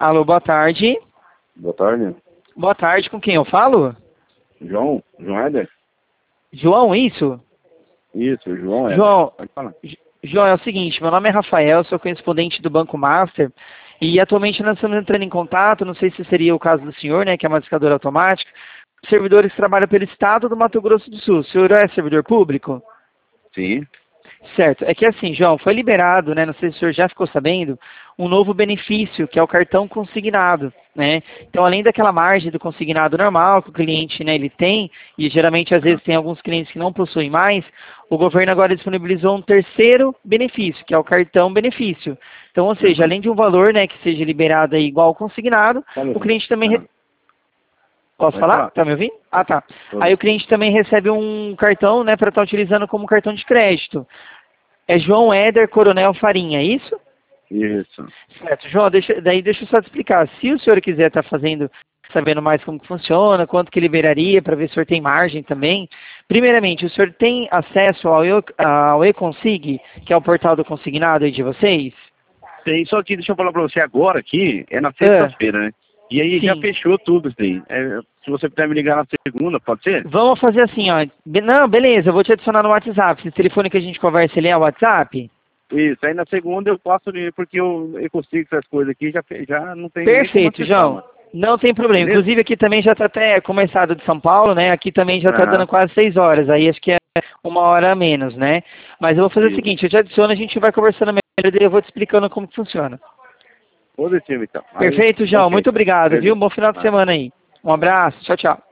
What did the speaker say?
Alô, boa tarde. Boa tarde. Boa tarde, com quem eu falo? João Éder? João, isso? Isso, João Éder. João, Pode falar. João, é o seguinte, meu nome é Rafael, sou correspondente do Banco Master e atualmente nós estamos entrando em contato, não sei se seria o caso do senhor, né, que é uma massificadora automática, servidores que trabalham pelo Estado do Mato Grosso do Sul. O senhor é servidor público? Sim. Certo. É que assim, João, foi liberado, né, não sei se o senhor já ficou sabendo, um novo benefício, que é o cartão consignado, né? Então, além daquela margem do consignado normal que o cliente, né, ele tem, e geralmente às vezes tem alguns clientes que não possuem mais, o governo agora disponibilizou um terceiro benefício, que é o cartão benefício. Então, ou seja, além de um valor, né, que seja liberado aí igual ao consignado, o cliente também Posso falar? Tá me ouvindo? Ah, tá. Aí o cliente também recebe um cartão, né, para estar utilizando como cartão de crédito. É João Éder Coronel Farinha, é isso? Isso. Certo. João, deixa eu só te explicar. Se o senhor quiser estar sabendo mais como que funciona, quanto que liberaria, para ver se o senhor tem margem também. Primeiramente, o senhor tem acesso ao eConsig, que é o portal do consignado aí de vocês? Tem, só que deixa eu falar pra você agora aqui, é na sexta-feira, né? E aí já Sim. fechou tudo isso aí. Se você puder me ligar na segunda, pode ser? Vamos fazer assim, ó. Não, beleza, eu vou te adicionar no WhatsApp. Esse telefone que a gente conversa, ele é o WhatsApp? Isso, aí na segunda eu passo ali, porque eu consigo essas coisas aqui, já não tem nem como Perfeito, acessar, João. mano. Não tem problema. Beleza? Inclusive aqui também já está até começado de São Paulo, né? Aqui também já está dando quase 6 horas. Aí acho que é 1 hora a menos, né? Mas eu vou fazer o seguinte, eu te adiciono, a gente vai conversando melhor e eu vou te explicando como que funciona. Positivo, então. Aí, Perfeito, João. ok. Muito obrigado, viu? Beleza. Bom final de semana aí. Um abraço. Tchau, tchau.